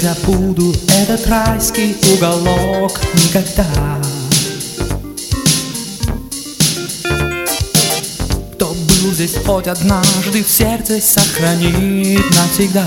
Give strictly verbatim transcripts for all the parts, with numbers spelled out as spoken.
забуду этот райский уголок никогда. Кто был здесь хоть однажды, в сердце сохранит навсегда.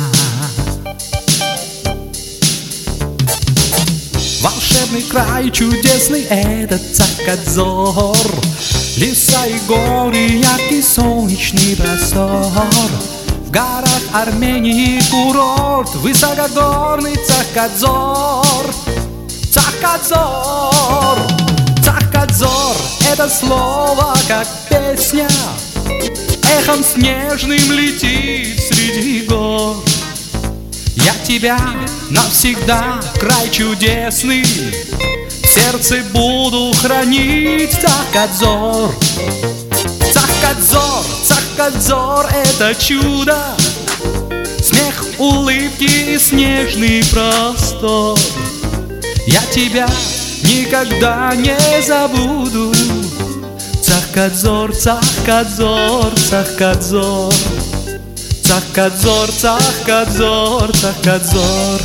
Волшебный край чудесный этот Цахкадзор. Леса и горы, яркий солнечный простор. В горах Армении курорт, высокогорный Цахкадзор. Цахкадзор, Цахкадзор, это слово как песня, эхом снежным летит среди гор. Я тебя навсегда, край чудесный, в сердце буду хранить. Цахкадзор, Цахкадзор, Цахкадзор, это чудо, смех, улыбки и снежный простор. Я тебя никогда не забуду. Цахкадзор, Цахкадзор, Цахкадзор, Цахкадзор, Цахкадзор, Цахкадзор.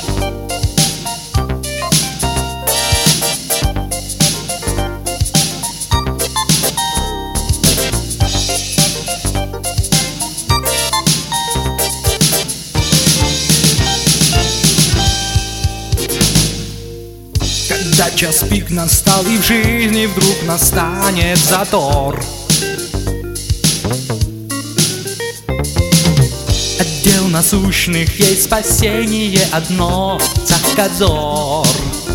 Когда час пик настал и в жизни вдруг настанет затор, от дел насущных есть спасение одно — Цахкадзор.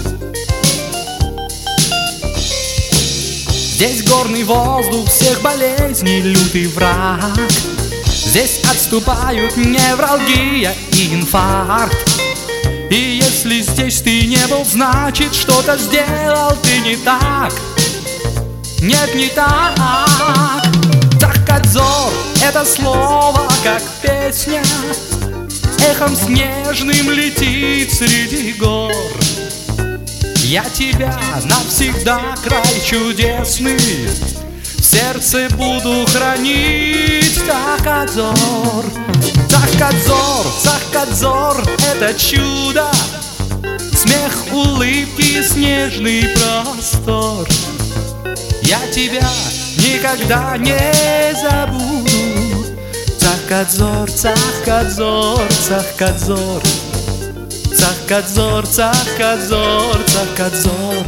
Здесь горный воздух, всех болезней лютый враг. Здесь отступают невралгия и инфаркт. И если здесь ты не был, значит, что-то сделал ты не так. Нет, не так. Цахкадзор, это слово как песня, эхом снежным летит среди гор. Я тебя навсегда, край чудесный, в сердце буду хранить. Цахкадзор, Цахкадзор, Цахкадзор, это чудо, смех, улыбки, снежный простор. Я тебя никогда не забуду. Цахкадзор, Цахкадзор, Цахкадзор, Цахкадзор, Цахкадзор, Цахкадзор.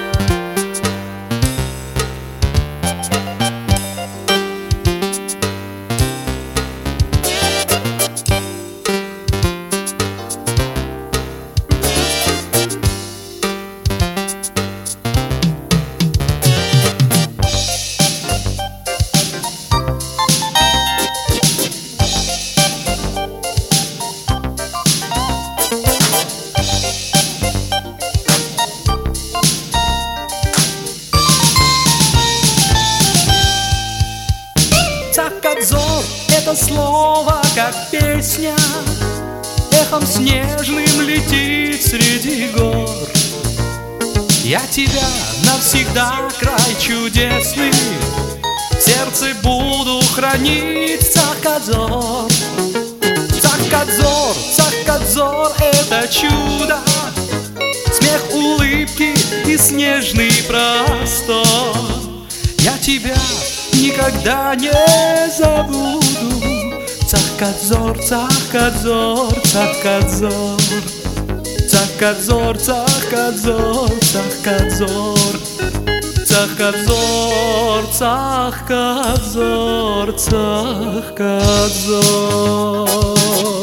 Цахкадзор, это слово как песня, эхом снежным летит среди гор. Я тебя навсегда, край чудесный, в сердце буду хранить. Цахкадзор, Цахкадзор, Цахкадзор, это чудо, смех, улыбки и снежный простор. Я тебя никогда не забуду. Цахкадзор, Цахкадзор, Цахкадзор, Цахкадзор, Цахкадзор, Цахкадзор, Цахкадзор, Цахкадзор, Цахкадзор.